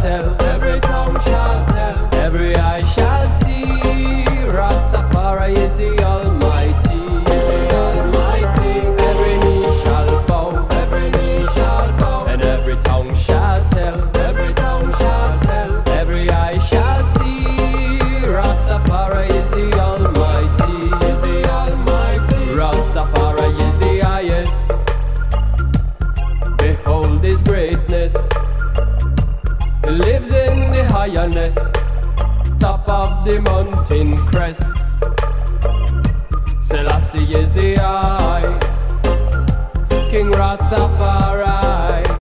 tell, every tongue shall tell, every eye shall see. Rastafari is the Almighty, the Almighty. Every knee shall bow, every knee shall bow, and every tongue shall tell, every tongue shall tell, every eye shall see. Rastafari is the Almighty, is the Almighty. Rastafari is the highest. Behold his greatness. He lives in the highness, top of the mountain crest. Selassie is the eye, King Rastafari.